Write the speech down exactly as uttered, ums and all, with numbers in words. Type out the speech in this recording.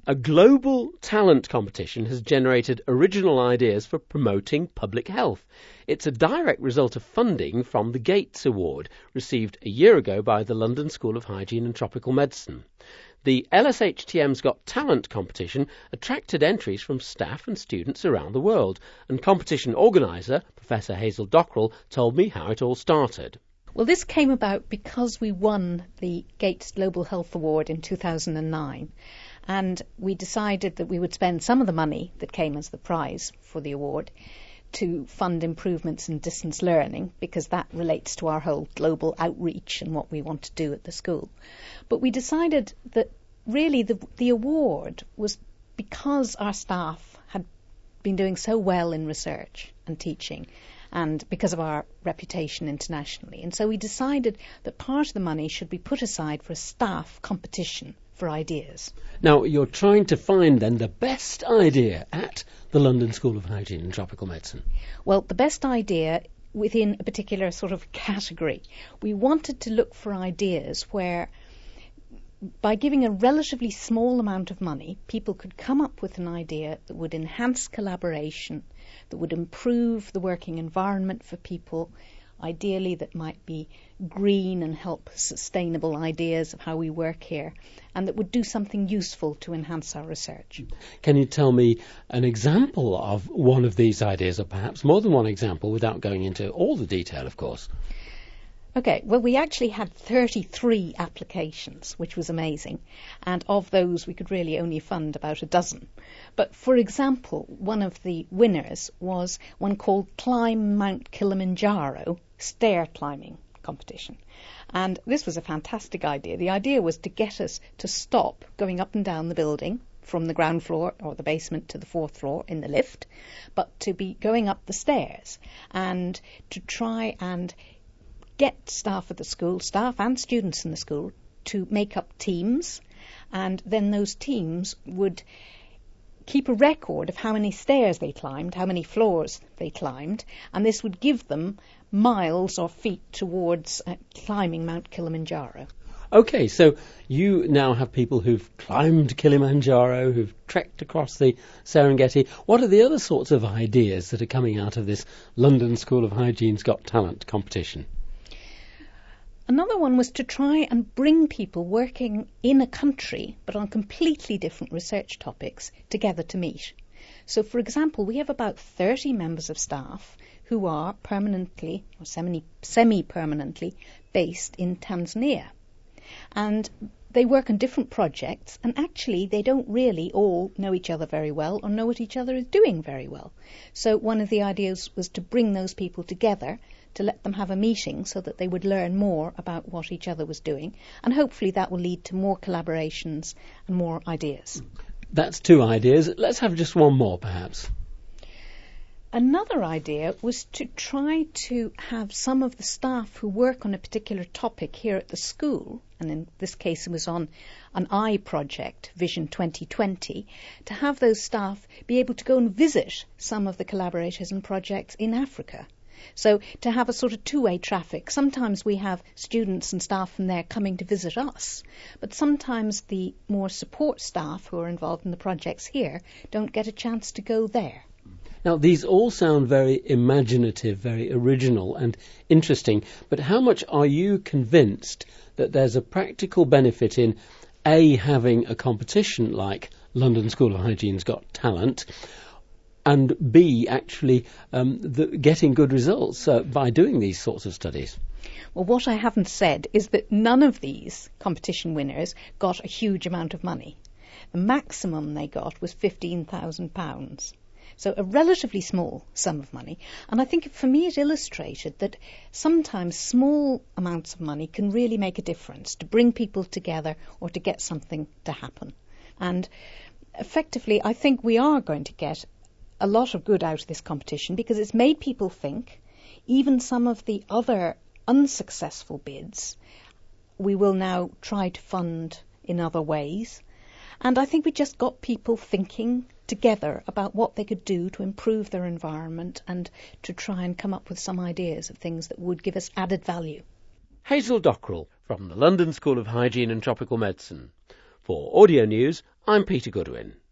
A global talent competition has generated original ideas for promoting public health. It's a direct result of funding from the Gates Award, received a year ago by the London School of Hygiene and Tropical Medicine. The L S H T M's Got Talent competition attracted entries from staff and students around the world, and competition organiser, Professor Hazel Dockrell, told me how it all started. Well, this came about because we won the Gates Global Health Award in two thousand nine, and we decided that we would spend some of the money that came as the prize for the award to fund improvements in distance learning, because that relates to our whole global outreach and what we want to do at the school. But we decided that really the, the award was because our staff had been doing so well in research and teaching, and because of our reputation internationally. And so we decided that part of the money should be put aside for a staff competition for ideas. Now, you're trying to find, then, the best idea at the London School of Hygiene and Tropical Medicine. Well, the best idea within a particular sort of category. We wanted to look for ideas where, by giving a relatively small amount of money, people could come up with an idea that would enhance collaboration, that would improve the working environment for people, ideally that might be green and help sustainable ideas of how we work here, and that would do something useful to enhance our research. Can you tell me an example of one of these ideas, or perhaps more than one example, without going into all the detail, of course? Okay, well, we actually had thirty-three applications, which was amazing, and of those we could really only fund about a dozen. But for example, one of the winners was one called Climb Mount Kilimanjaro stair climbing competition. And this was a fantastic idea. The idea was to get us to stop going up and down the building from the ground floor or the basement to the fourth floor in the lift, but to be going up the stairs and to try and get staff at the school, staff and students in the school, to make up teams, and then those teams would keep a record of how many stairs they climbed, how many floors they climbed, and this would give them miles or feet towards uh, climbing Mount Kilimanjaro. OK, so you now have people who've climbed Kilimanjaro, who've trekked across the Serengeti. What are the other sorts of ideas that are coming out of this London School of Hygiene's Got Talent competition? Another one was to try and bring people working in a country, but on completely different research topics, together to meet. So, for example, we have about thirty members of staff who are permanently or semi, semi-permanently based in Tanzania. And they work on different projects, and actually they don't really all know each other very well or know what each other is doing very well. So one of the ideas was to bring those people together, to let them have a meeting so that they would learn more about what each other was doing, and hopefully that will lead to more collaborations and more ideas. That's two ideas. Let's have just one more, perhaps. Another idea was to try to have some of the staff who work on a particular topic here at the school, and in this case it was on an eye project, Vision twenty twenty, to have those staff be able to go and visit some of the collaborators and projects in Africa. So to have a sort of two-way traffic. Sometimes we have students and staff from there coming to visit us, but sometimes the more support staff who are involved in the projects here don't get a chance to go there. Now, these all sound very imaginative, very original and interesting, but how much are you convinced that there's a practical benefit in, A, having a competition like London School of Hygiene's Got Talent, and B, actually um, the, getting good results uh, by doing these sorts of studies? Well, what I haven't said is that none of these competition winners got a huge amount of money. The maximum they got was fifteen thousand pounds. So a relatively small sum of money. And I think for me it illustrated that sometimes small amounts of money can really make a difference to bring people together or to get something to happen. And effectively, I think we are going to get a lot of good out of this competition because it's made people think. Even some of the other unsuccessful bids we will now try to fund in other ways. And I think we just got people thinking together about what they could do to improve their environment and to try and come up with some ideas of things that would give us added value. Hazel Dockrell from the London School of Hygiene and Tropical Medicine. For Audio News, I'm Peter Goodwin.